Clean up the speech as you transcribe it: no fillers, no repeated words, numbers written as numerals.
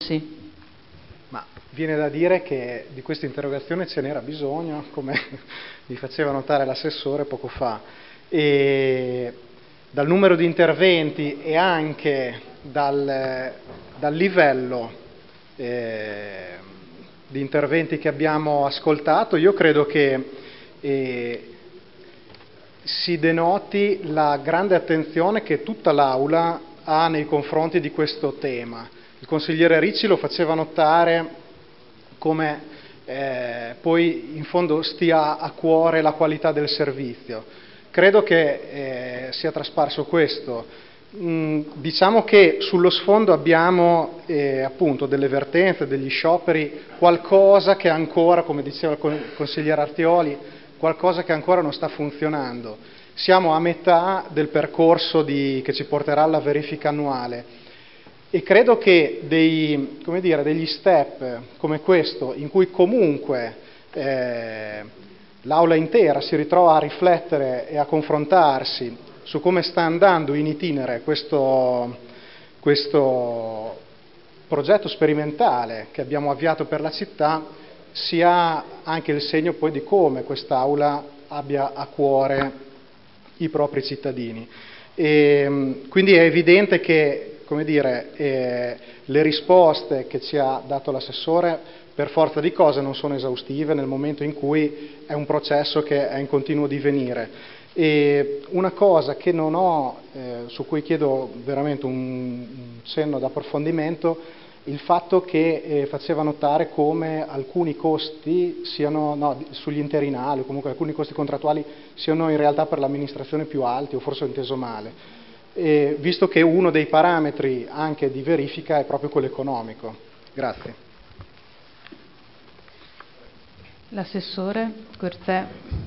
Rossi. Ma viene da dire che di questa interrogazione ce n'era bisogno, come mi faceva notare l'assessore poco fa, e dal numero di interventi e anche dal livello di interventi che abbiamo ascoltato, io credo che si denoti la grande attenzione che tutta l'Aula ha nei confronti di questo tema. Il consigliere Ricci lo faceva notare come poi in fondo stia a cuore la qualità del servizio. Credo che sia trasparso questo. Diciamo che sullo sfondo abbiamo appunto delle vertenze, degli scioperi, qualcosa che ancora, come diceva il consigliere Artioli, qualcosa che ancora non sta funzionando. Siamo a metà del percorso che ci porterà alla verifica annuale e credo che degli step come questo, in cui comunque l'Aula intera si ritrova a riflettere e a confrontarsi su come sta andando in itinere questo progetto sperimentale che abbiamo avviato per la città, sia anche il segno poi di come quest'Aula abbia a cuore i propri cittadini. Quindi è evidente che le risposte che ci ha dato l'assessore per forza di cose non sono esaustive nel momento in cui è un processo che è in continuo divenire. E una cosa che non ho, su cui chiedo veramente un cenno d'approfondimento, il fatto che faceva notare come alcuni costi sugli interinali o comunque alcuni costi contrattuali siano in realtà per l'amministrazione più alti, o forse ho inteso male, visto che uno dei parametri anche di verifica è proprio quello economico. Grazie. L'assessore Guerzè.